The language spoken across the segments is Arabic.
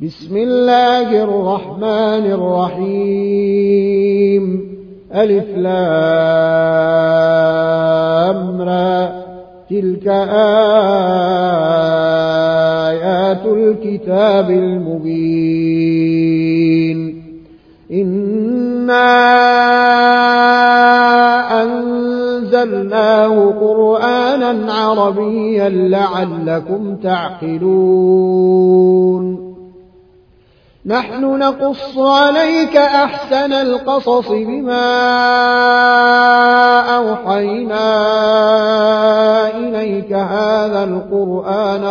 بسم الله الرحمن الرحيم ألف لام را تلك آيات الكتاب المبين إنا أنزلناه قرآنا عربيا لعلكم تعقلون نحن نقص عليك أحسن القصص بما أوحينا إليك هذا القرآن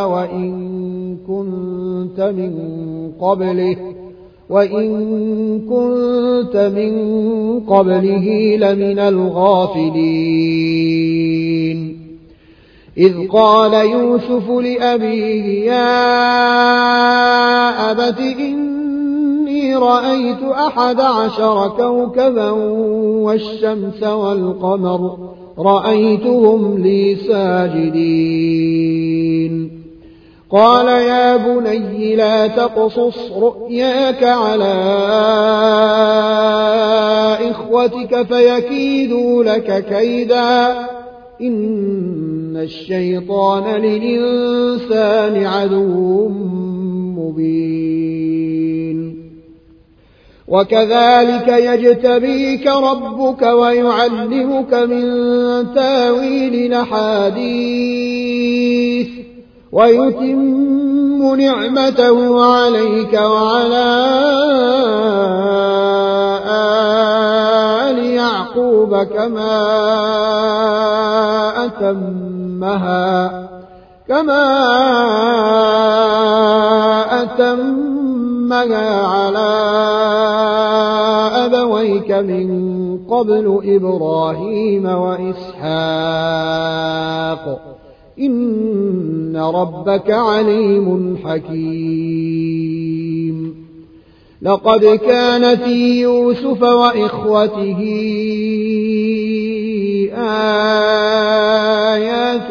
وإن كنت من قبله لمن الغافلين إذ قال يوسف لأبيه يا أبت إني رأيت 11 كوكبا والشمس والقمر رأيتهم لي ساجدين قال يا بني لا تقصص رؤياك على إخوتك فيكيدوا لك كيدا إن الشيطان للإنسان عدو مبين وكذلك يجتبيك ربك ويعلمك من تاويل الأحاديث ويتم نعمته عليك وعلى آل يعقوب كما أتمها على أبويك من قبل إبراهيم وإسحاق إن ربك عليم حكيم لقد كان في يوسف وإخوته آيات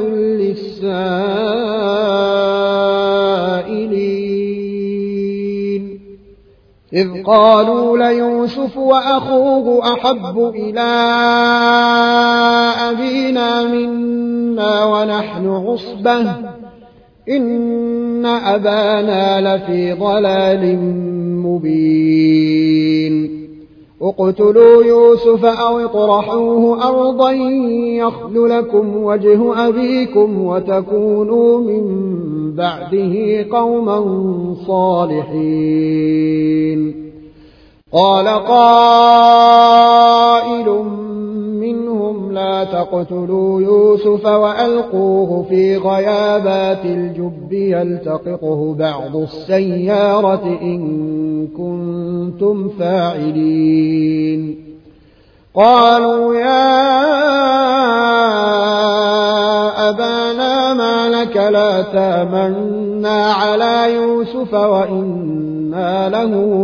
للسائلين إذ قالوا ليوسف وأخوه أحب إلى أبينا منا ونحن عصبة إن أبانا لفي ضلال مبين اقتلوا يوسف أو اطرحوه أرضا يخل لكم وجه أبيكم وتكونوا من بعده قوما صالحين قال قائل منهم لا تقتلوا يوسف وألقوه في غيابات الجب يلتقطه بعض السيارة إن كنتم فاعلين قالوا يا أبانا ما لك لا تامنا على يوسف وإنا له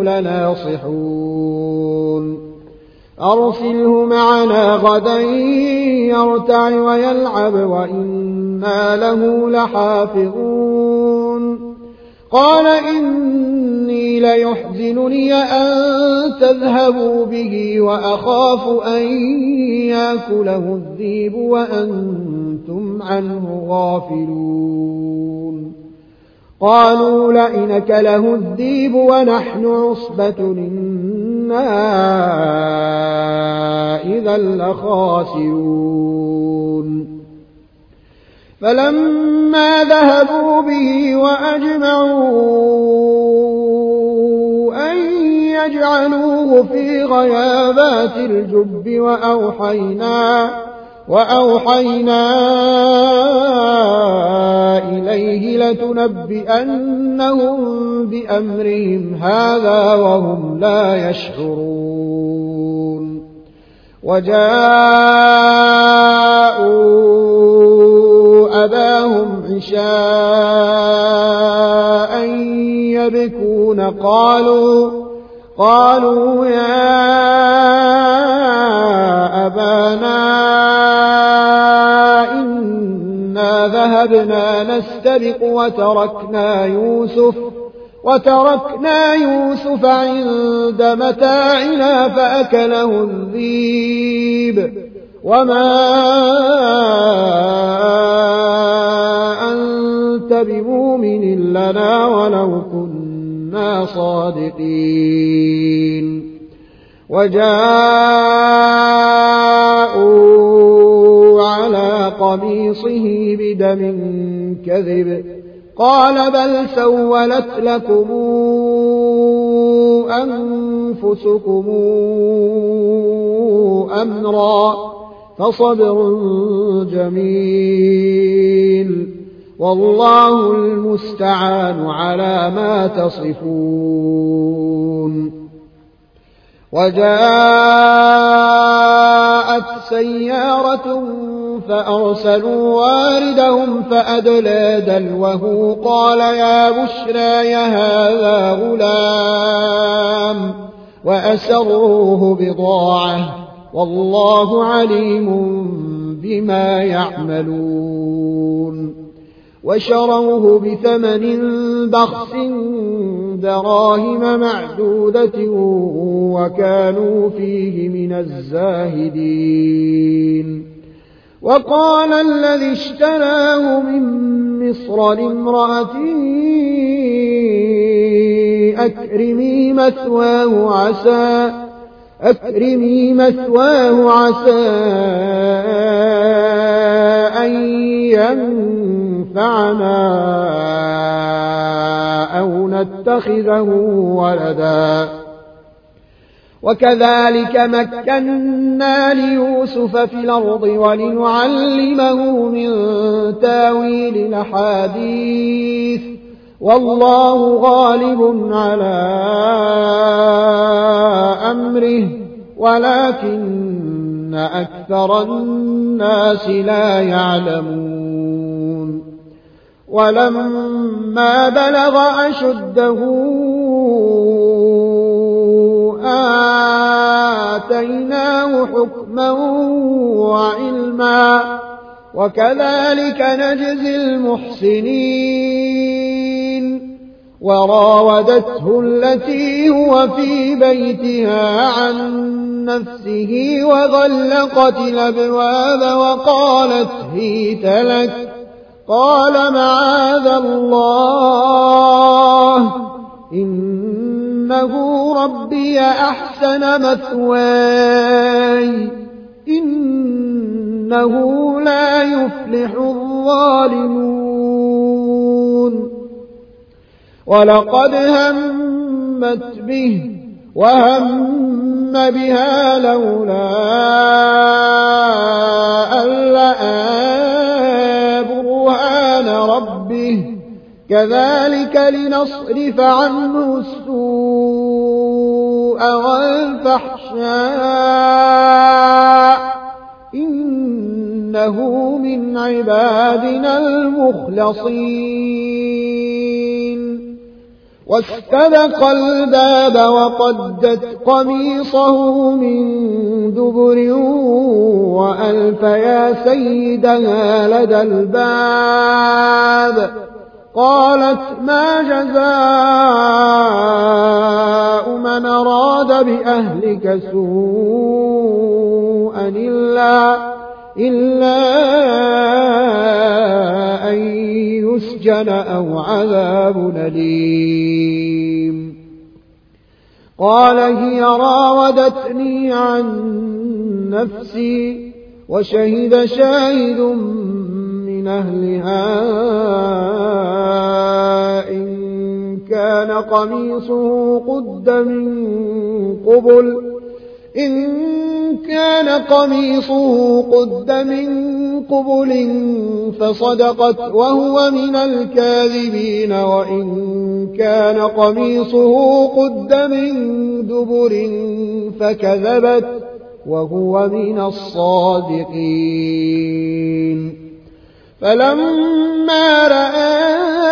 لناصحون أرسله معنا غدا يرتع ويلعب وإنا له لحافظون قال إني ليحزنني أن تذهبوا به وأخاف أن يأكله الذئب وأنتم عنه غافلون قالوا لئن أكله الذئب ونحن عصبة إنا إذا لخاسرون فلما ذهبوا به وأجمعوا أن يجعلوه في غيابات الجب وأوحينا إليه لتنبئنهم بأمرهم هذا وهم لا يشعرون وجاءوا أباهم عشاء يبكون قالوا يا أبانا إنا ذهبنا نستبق وتركنا يوسف عند متاعنا فأكله الذئب وما أنت بمؤمن لنا ولو كنا صادقين وجاءوا على قميصه بدم كذب قال بل سولت لكم أنفسكم أمرا فصبر جميل والله المستعان على ما تصفون وجاءت سيارة فأرسلوا واردهم فأدلى دلوه قال يا بشرى هذا غلام وأسروه بضاعة والله عليم بما يعملون وشروه بثمن بخس دراهم معدودة وكانوا فيه من الزاهدين وقال الذي اشتراه من مصر لامرأته أكرمي مثواه عسى أن ينفعنا أو نتخذه ولدا وكذلك مكنا ليوسف في الأرض ولنعلمه من تاويل الأحاديث والله غالب على أمره ولكن أكثر الناس لا يعلمون ولما بلغ أشده آتيناه حكما وعلما وكذلك نجزي المحسنين وراودته التي هو في بيتها عن نفسه وغلقت الأبواب وقالت هيت لك قال معاذ الله إنه ربي أحسن مثواي إنه لا يفلح الظالمون ولقد همت به وهم بها لولا أن رأى برهان ربه كذلك لنصرف عنه السوء والفحشاء إنه من عبادنا المخلصين واستبق الباب وقدت قميصه من دبر وألف يا سيدها لدى الباب قالت ما جزاء من أراد بأهلك سوءا إلا أن يسجن أو عذاب أليم قال هي راودتني عن نفسي وشهد شاهد من أهلها إن كان قميصه قد من قبل فصدقت وهو من الكاذبين وإن كان قميصه قد من دبر فكذبت وهو من الصادقين فلما رأى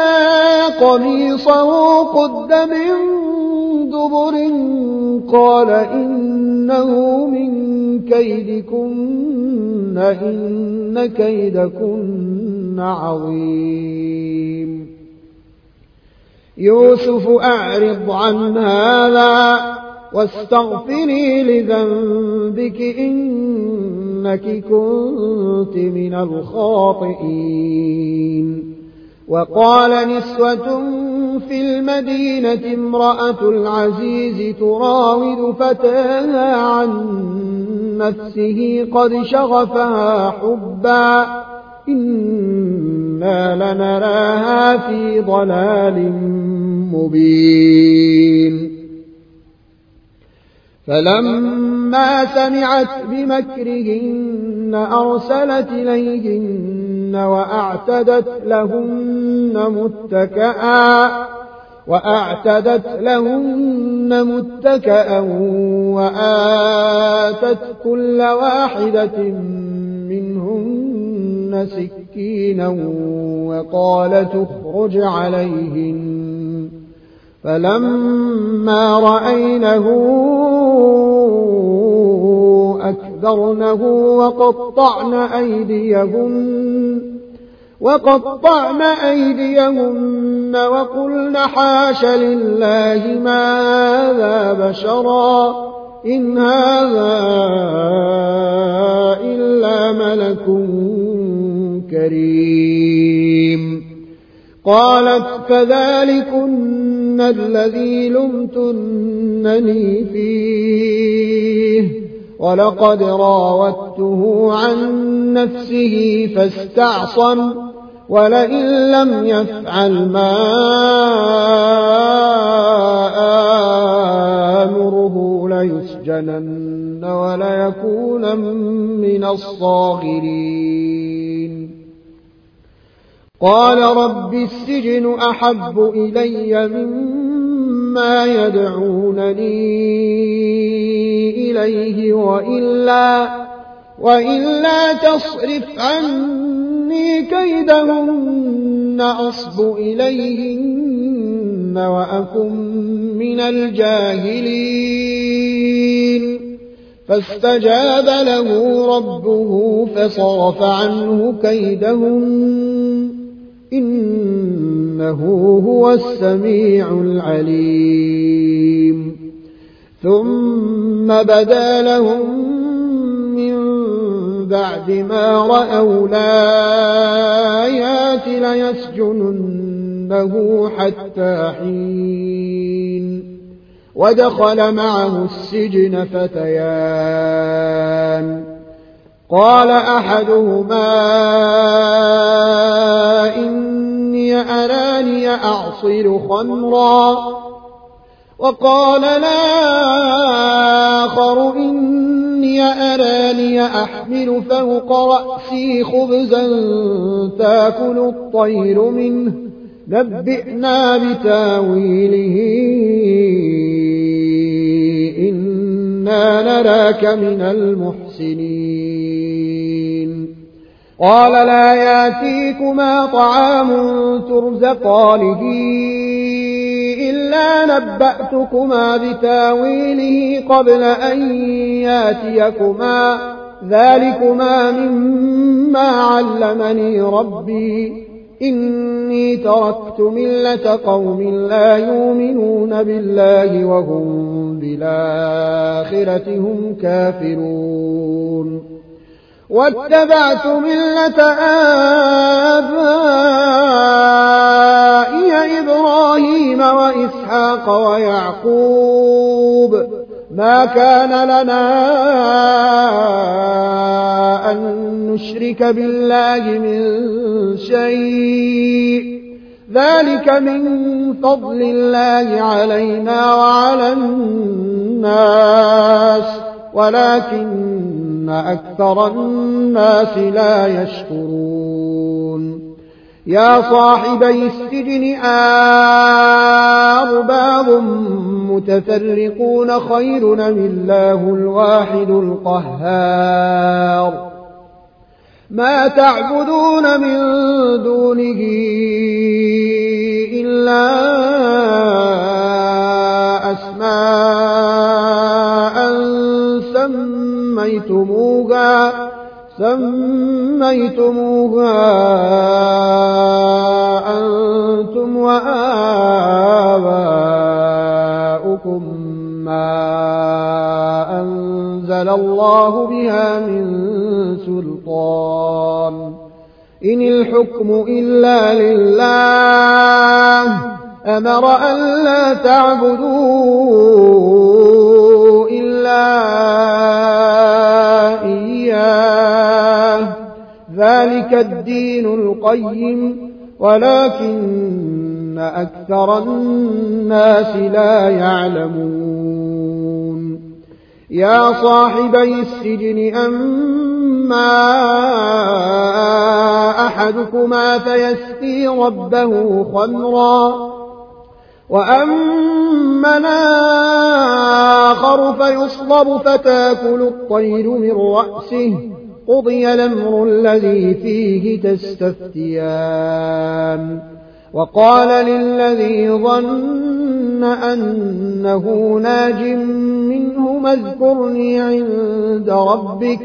قميصه قد من دبر قال إنه من كيدكن إن كيدكن عظيم يوسف أعرض عن هذا واستغفري لذنبك إنك كنت من الخاطئين. وقال نسوة في المدينة امرأة العزيز تراود فتاها عن نفسه قد شغفها حبا إنا لنراها في ضلال مبين. فلما سمعت بمكرهن أرسلت إليهن وأعتدت لهن متكأ وآتت كل واحدة منهن سكينا وقالت اخرج عليهن. فلما رأينه أكبرنه وقطعن أيديهن وقلن حاش لله ما هذا بشرا إن هذا إلا ملك كريم. قالت فذلكن الذي لمتنني فيه ولقد راودته عن نفسه فاستعصم ولئن لم يفعل ما آمره ليسجنن وليكون من الصاغرين. قال رب السجن أحب إلي مما يدعونني إليه وإلا تصرف عني كيدهن أصب إليهن وأكن من الجاهلين. فاستجاب له ربه فصرف عنه كيدهن إنه هو السميع العليم. ثم بدا لهم من بعد ما رأوا الآيات ليسجننه حتى حين. ودخل معه السجن فتيان قال أحدهما إني أراني أعصر خمرا وقال الآخر إني أراني أحمل فوق رأسي خبزا تأكل الطير منه نبئنا بتاويله إنا نراك من المحسنين. قال لا يأتيكما طعام ترزقانه إلا نبأتكما بتاويله قبل أن يأتيكما ذلكما مما علمني ربي إني تركت ملة قوم لا يؤمنون بالله وهم بالآخرة هم كافرون واتبعت ملة آبائي إبراهيم وإسحاق ويعقوب ما كان لنا أن نشرك بالله من شيء ذلك من فضل الله علينا وعلى الناس ولكن أكثر الناس لا يشكرون. يا صاحبي السجن أرباب متفرقون خير أم الله الواحد القهار ما تعبدون من دونه إلا أسماء سميتموها أنتم وآباؤكم ما أنزل الله بها من سلطان إن الحكم إلا لله أمر أن لا تعبدوا إلا إياه ذلك الدين القيم ولكن أكثر الناس لا يعلمون يا صاحبي السجن أما أحدكما فيسقي ربه خمرا وأما الآخر فيصلب فتاكل الطير من رأسه قضي الأمر الذي فيه تستفتيان وقال للذي ظن أنه ناج منهما اذكرني عند ربك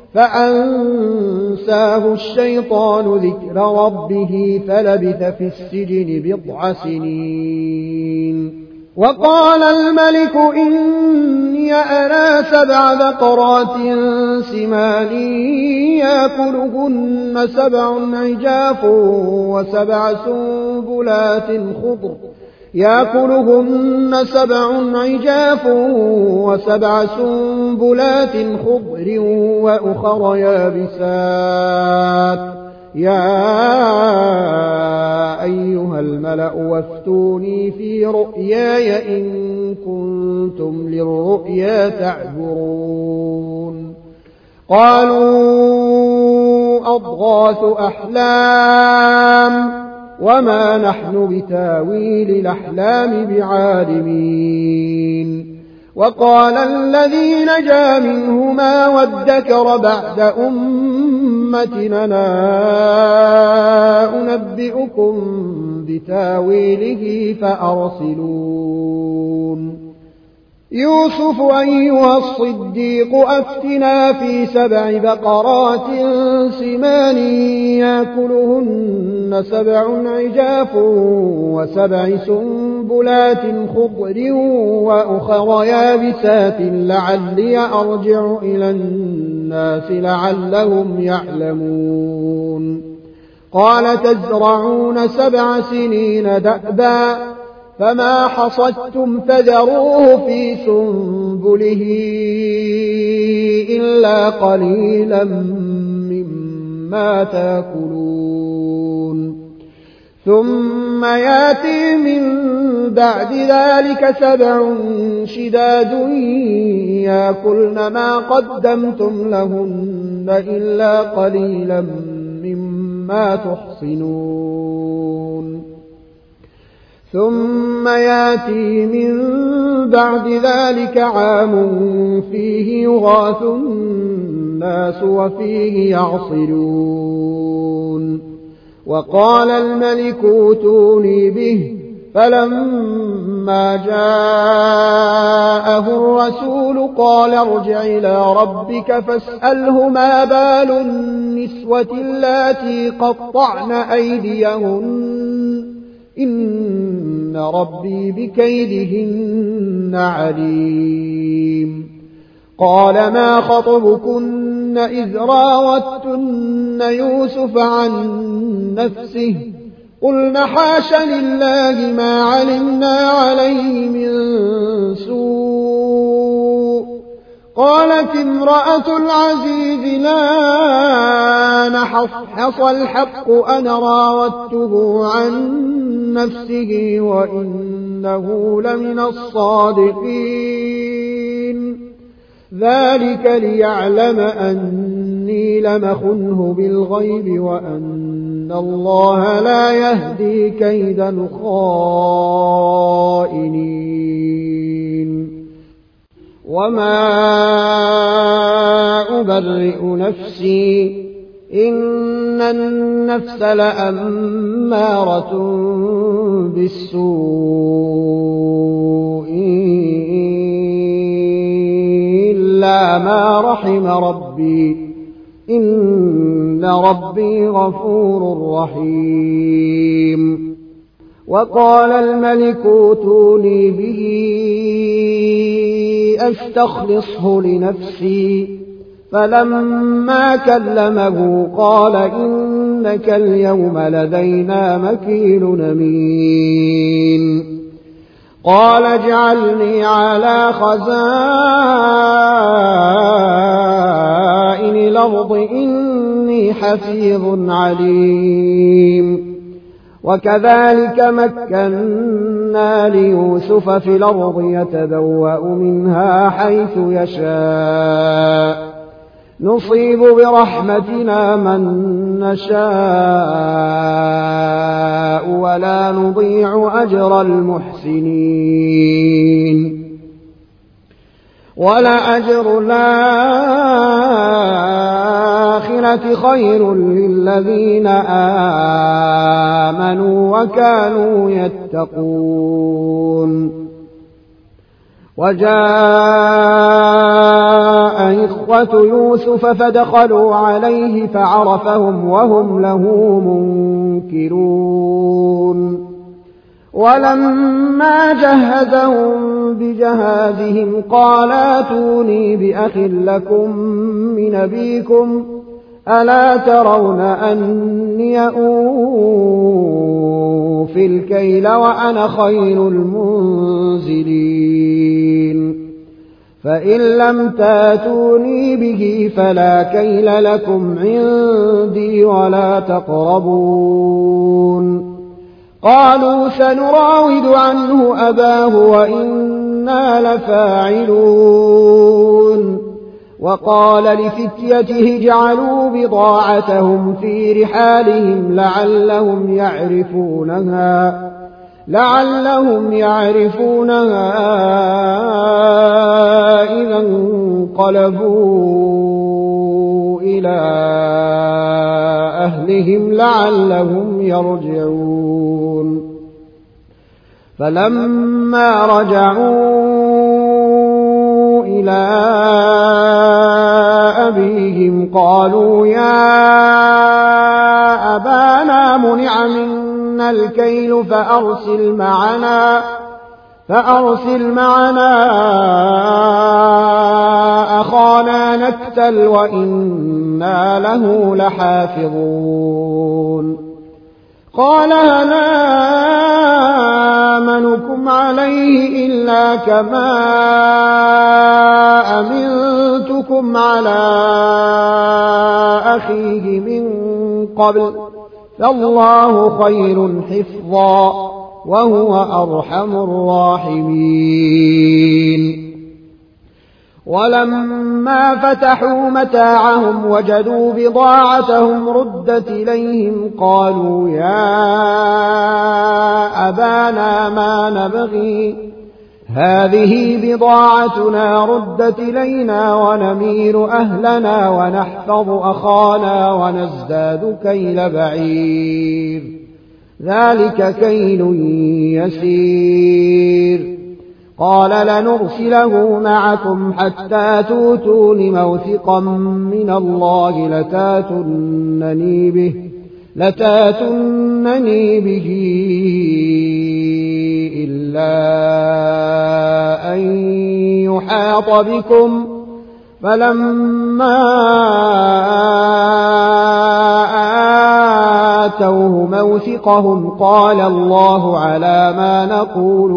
فأنساه الشيطان ذكر ربه فلبث في السجن بضع سنين وقال الملك إني أرى 7 بقرات سمان يأكلهن 7 عجاف و7 سنبلات خضر يأكلهن 7 عجاف و7 سنبلات خضر وأخر يابسات يا أيها الملأ وافتوني في رؤياي إن كنتم للرؤيا تعبرون قالوا أضغاث أحلام وما نحن بتاويل الأحلام بعالمين وقال الذي نجا منهما وادكر بعد أمتنا أنبئكم بتاويله فأرسلون يوسف أيها الصديق أفتنا في 7 بقرات سمان يأكلهن 7 عجاف و7 سنبلات خضر وأخر يابسات لعلي أرجع إلى الناس لعلهم يعلمون قال تزرعون 7 سنين دأبا فما حصدتم فذروه في سنبله إلا قليلا مما تأكلون ثم يأتي من بعد ذلك 7 شداد يأكلن ما قدمتم لهن إلا قليلا مما تحصنون ثم يأتي من بعد ذلك عام فيه يغاث الناس وفيه يعصرون وقال الملك ائتوني به فلما جاءه الرسول قال ارجع إلى ربك فاسأله ما بال النسوة اللاتي قطعن أيديهن إن ربي بكيدهن عليم قال ما خطبكن إذ راوتن يوسف عن نفسه قلنا حاش لله ما علمنا عليه من سوء قالت امرأة العزيز لا نحصحص الحق أنا راودته عن نفسه وإنه لمن الصادقين ذلك ليعلم أني لمخنه بالغيب وأن الله لا يهدي كيد الخائنين وما أبرئ نفسي إن النفس لأمارة بالسوء إلا ما رحم ربي إن ربي غفور رحيم. وقال الملك ائتوني به أستخلصه لنفسي، فلما كلمه قال إنك اليوم لدينا مكين أمين. قال اجعلني على خزائن الأرض إني حفيظ عليم. وكذلك مكنا ليوسف في الأرض يتبوأ منها حيث يشاء، نصيب برحمتنا من نشاء ولا نضيع أجر المحسنين. ولأجر الآخرة خير للذين آمنوا وكانوا يتقون. وجاء إخوة يوسف فدخلوا عليه فعرفهم وهم له منكرون. ولما جهزهم بجهازهم قال ائتوني بأخ لكم من أبيكم ألا ترون أني أوفي الكيل وأنا خير المنزلين. فإن لم تاتوني به فلا كيل لكم عندي ولا تقربون. قالوا سنراود عنه أباه وإنا لفاعلون. وقال لفتيته اجعلوا بضاعتهم في رحالهم لعلهم يعرفونها إذا انقلبوا إلى أهلهم لعلهم يرجعون. فلما رجعوا إلى أبيهم قالوا يا أبانا منع منا الكيل فأرسل معنا أخانا نكتل وإنا له لحافظون. قال هل آمنكم عليه إلا كما أمنتكم على أخيه من قبل، فالله خير حفظا وهو أرحم الراحمين. ولما فتحوا متاعهم وجدوا بضاعتهم ردت إليهم قالوا يا أبانا ما نبغي هذه بضاعتنا ردت إلينا ونمير أهلنا ونحفظ أخانا ونزداد كيل بعير ذلك كيل يسير. قال لنرسله معكم حتى توتون موثقا من الله لتاتونني به إلا أن يحاط بكم. فلما آتوه موثقهم قال الله على ما نقول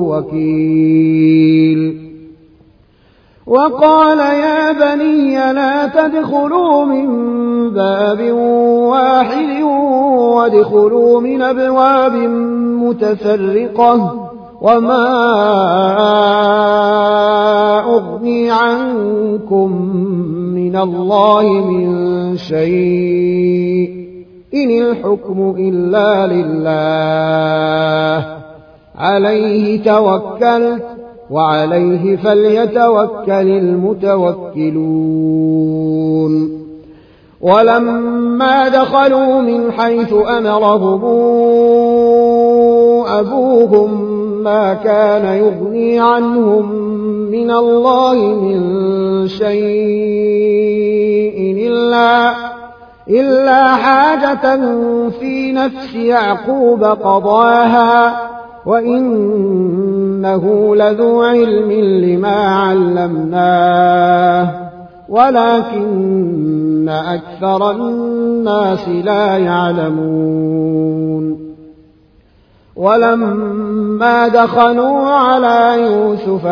وكيل. وقال يا بني لا تدخلوا من باب واحد وادخلوا من أبواب متفرقة وما أغني عنكم من الله من شيء إن الحكم إلا لله عليه توكلت وعليه فليتوكل المتوكلون. ولما دخلوا من حيث أمرهم أبوهم ما كان يغني عنهم من الله من شيء إلا حاجة في نفس يعقوب قضاها وإنه لذو علم لما علمناه ولكن أكثر الناس لا يعلمون ولما دخلوا على يوسف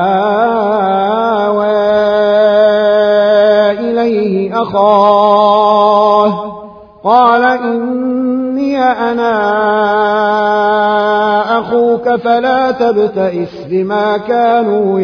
آوى إليه أخاه قال إني أنا أخوك فلا تبتئس بما كانوا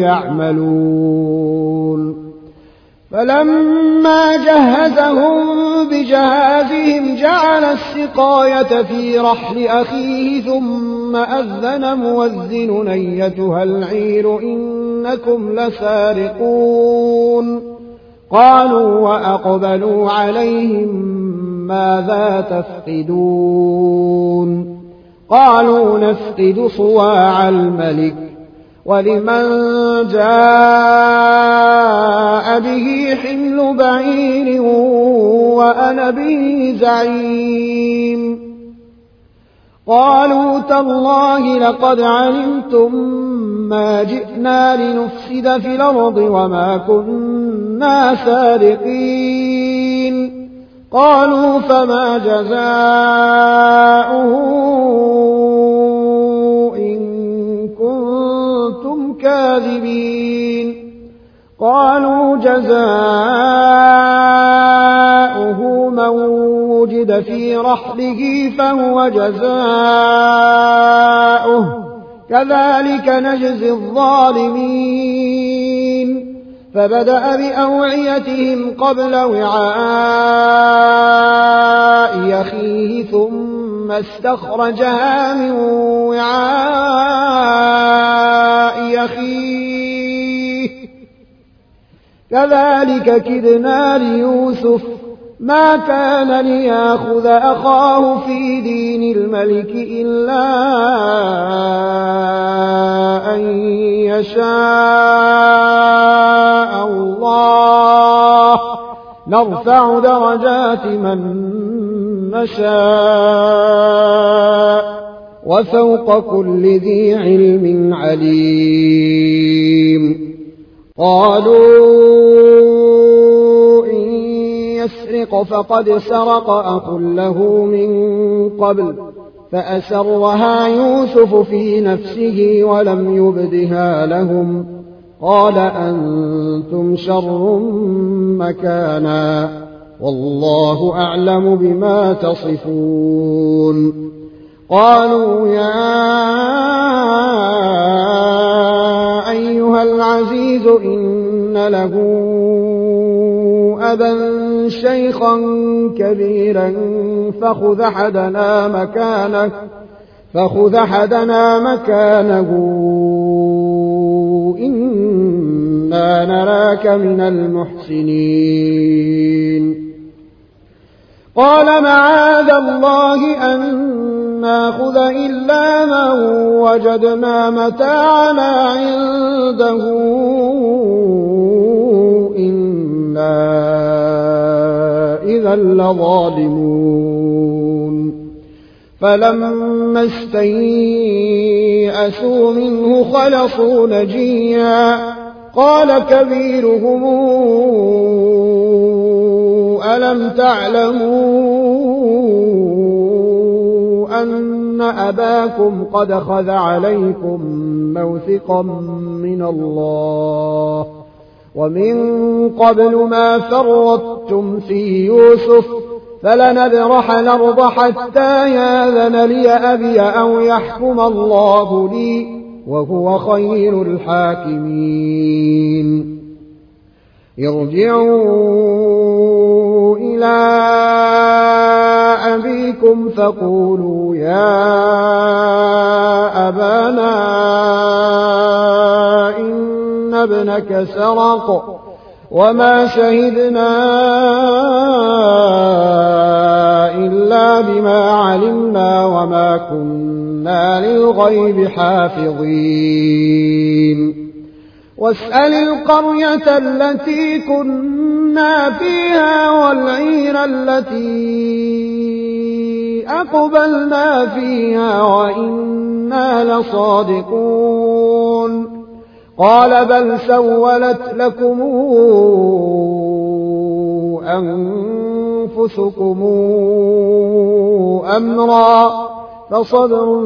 يعملون فلما جهزهم بجهازهم جعل السقاية في رحل أخيه ثم أذن مؤذن أيتها العير إنكم لسارقون قالوا وأقبلوا عليهم ماذا تفقدون قالوا نفقد صواع الملك ولمن جاء به حمل بعير وأنا به زعيم قالوا تالله لقد علمتم ما جئنا لنفسد في الأرض وما كنا سارقين قالوا فما جزاؤه إن كنتم كاذبين قالوا جزاؤه من وجد في رحله فهو جزاؤه كذلك نجزي الظالمين فبدأ بأوعيتهم قبل وعاء أخيه ثم استخرجها من وعاء أخيه كذلك كدنا ليوسف ما كان ليأخذ أخاه في دين الملك إلا أن يشاء الله نرفع درجات من نشاء وفوق كل ذي علم عليم قالوا إن يسرق فقد سرق أخ له من قبل فأسرها يوسف في نفسه ولم يبدها لهم قال أنتم شر مكانا والله أعلم بما تصفون قالوا يا أيها العزيز إن له أبا شيخا كبيرا فخذ أحدنا مكانه إنا نراك من المحسنين قال معاذ الله أن ناخذ إلا من وجدنا متاعنا عنده إنا إذا لظالمون فلما استيئسوا منه خلصوا نجيا قال كبيرهم ألم تعلموا أن أباكم قد خذ عليكم موثقا من الله ومن قبل ما فرطتم في يوسف فلنبرح الأرض حتى ياذن لي أبي أو يحكم الله لي وهو خير الحاكمين ارجعوا إلى أبيكم فقولوا يا أبانا إن ابنك سرق وما شهدنا إلا بما علمنا وما كنا للغيب حافظين واسأل القرية التي كنا كنا فيها والعير التي أقبلنا فيها وإنا لصادقون قال بل سولت لكم أنفسكم أمرا فصبر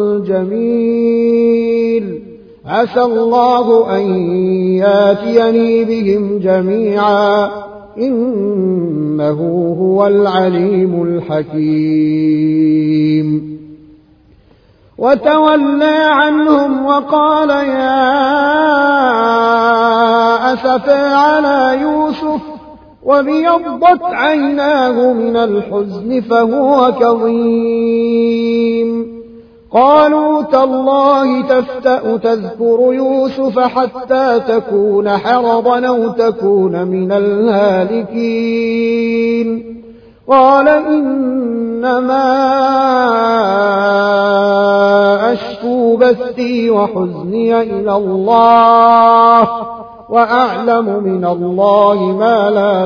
جميل عسى الله أن ياتيني بهم جميعا إنه هو العليم الحكيم وتولى عنهم وقال يا أسفا على يوسف وابيضت عيناه من الحزن فهو كظيم قالوا تالله تفتأ تذكر يوسف حتى تكون حرضا أو تكون من الهالكين قال إنما أشكو بثي وحزني إلى الله وأعلم من الله ما لا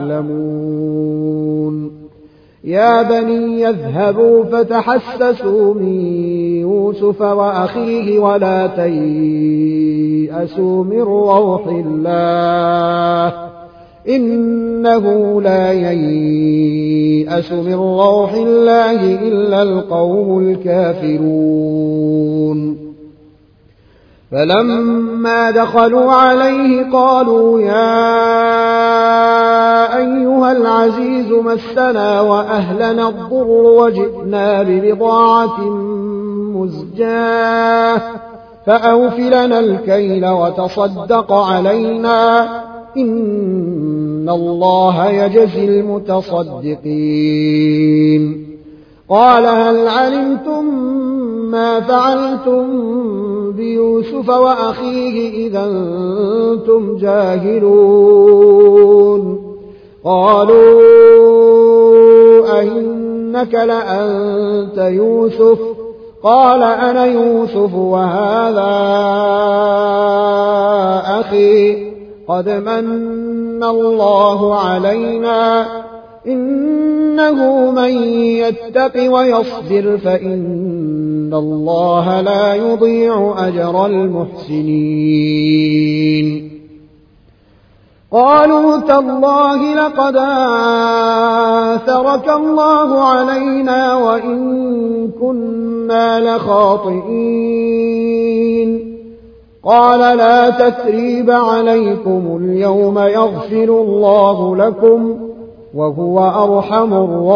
تعلمون يا بني يذهبوا فتحسسوا من يوسف وأخيه ولا تيأسوا من روح الله إنه لا ييأس من روح الله إلا القوم الكافرون فلما دخلوا عليه قالوا يا أيها العزيز مسنا وأهلنا الضر وجئنا ببضاعة مزجاة فأوف لنا الكيل وتصدق علينا إن الله يجزي المتصدقين قال هل علمتم ما فعلتم بيوسف وأخيه إذا أنتم جاهلون قالوا أئنك لأنت يوسف قال أنا يوسف وهذا أخي قد من الله علينا إنه من يتق ويصبر فإن الله لا يضيع أجر المحسنين قالوا تالله لقد آثرك الله علينا وإن كنا لخاطئين قال لا تثريب عليكم اليوم يغفر الله لكم وهو أرحم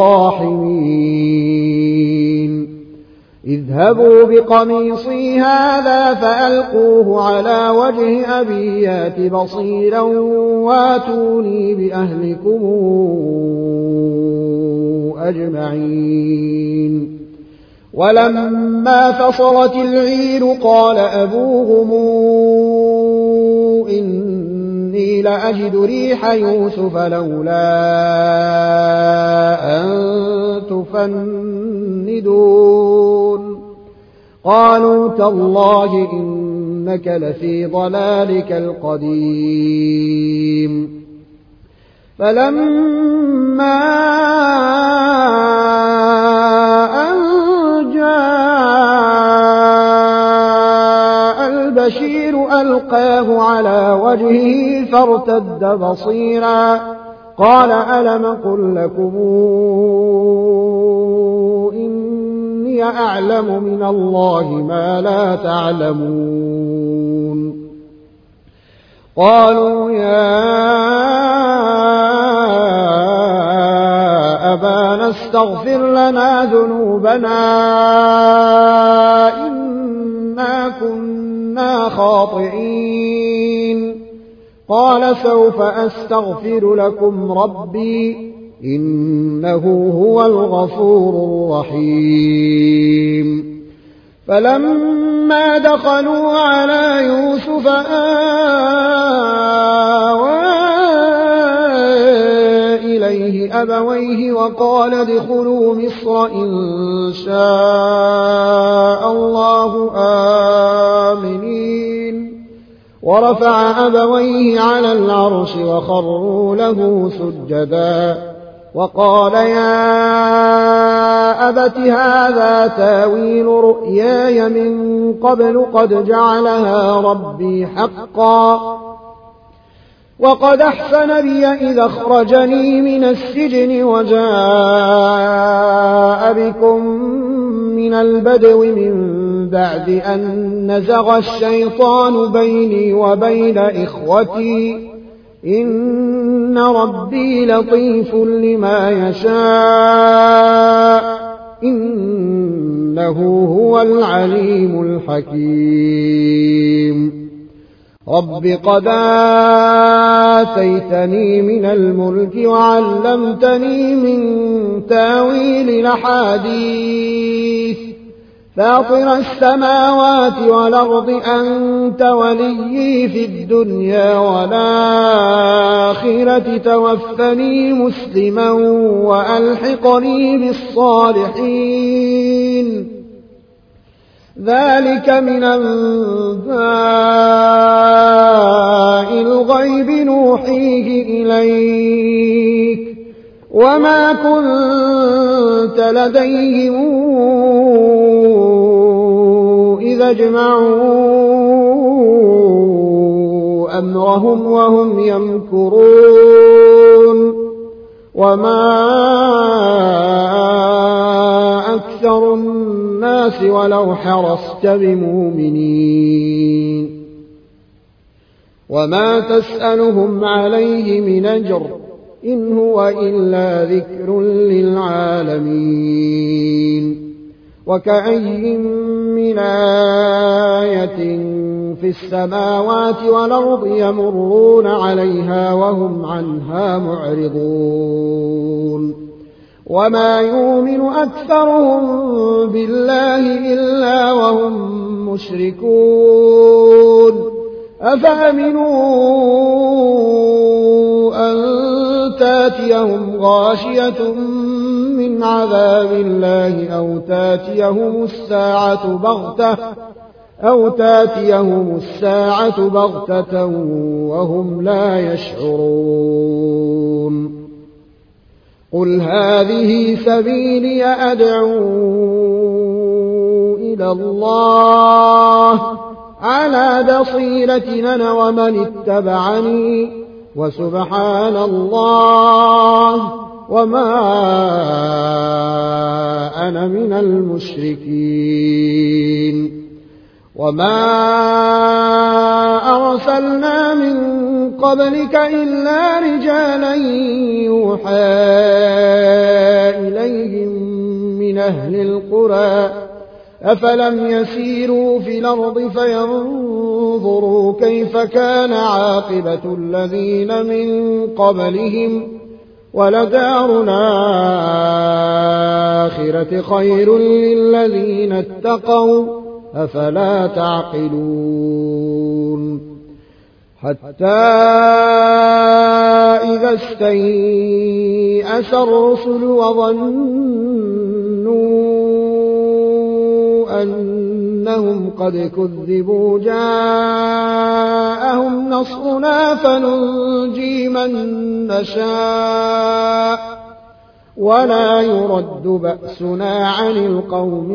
الراحمين اذهبوا بقميصي هذا فألقوه على وجه أبي يات بصيرا واتوني بأهلكم أجمعين ولما فصلت العير قال أبوهم إني لأجد ريح يوسف لولا أن تفندون قالوا تالله إنك لفي ضلالك القديم فلما أن جاء البشير ألقاه على وجهه فارتد بصيرا قال ألم قل لكم إني أعلم من الله ما لا تعلمون قالوا يا أبانا استغفر لنا ذنوبنا إنا كنا خاطئين قال سوف أستغفر لكم ربي إنه هو الغفور الرحيم فلما دخلوا على يوسف آوى إليه أبويه وقال ادخلوا مصر إن شاء الله آمنين ورفع أبويه على العرش وخروا له سجدا وقال يا أبت هذا تاويل رؤياي من قبل قد جعلها ربي حقا وقد أحسن بي إذا أخرجني من السجن وجاء بكم من البدو من بعد أن نزغ الشيطان بيني وبين إخوتي إن ربي لطيف لما يشاء إنه هو العليم الحكيم رب قد آتيتني من الملك وعلمتني من تاويل الأحاديث فاطر السماوات والأرض أنت وليي في الدنيا والآخرة توفني مسلما وألحقني بالصالحين ذلك من أنباء الغيب نوحيه إليك وما كنت لديهم إذا اجمعوا أمرهم وهم يمكرون وما أكثر الناس ولو حرصت بمؤمنين وما تسألهم عليه من أجر إن هو إلا ذكر للعالمين وكأي من آية في السماوات والأرض يمرون عليها وهم عنها معرضون وما يؤمن أكثرهم بالله إلا وهم مشركون أفأمنوا أن تاتيهم غاشية من عذاب الله أو تاتيهم الساعة بغتة وهم لا يشعرون قل هذه سبيلي أدعو إلى الله على بصيرة أنا ومن اتبعني وسبحان الله وما أنا من المشركين وما أرسلنا من قبلك إلا رجالا يوحى إليهم من أهل القرى أفلم يسيروا في الأرض فينظروا كيف كان عاقبة الذين من قبلهم ولدار الآخرة خير للذين اتقوا أفلا تعقلون حتى إذا استيأس الرسل وظنوا أنهم قد كذبوا جاءهم نصرنا فننجي من نشاء ولا يرد بأسنا عن القوم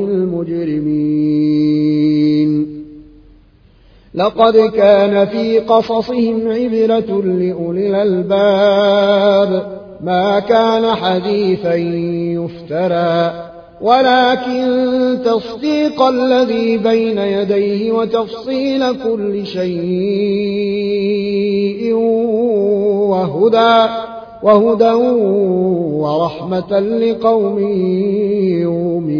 المجرمين لقد كان في قصصهم عبرة لأولي الألباب ما كان حديثا يفترى ولكن تصديق الذي بين يديه وتفصيل كل شيء وهدى ورحمة لقوم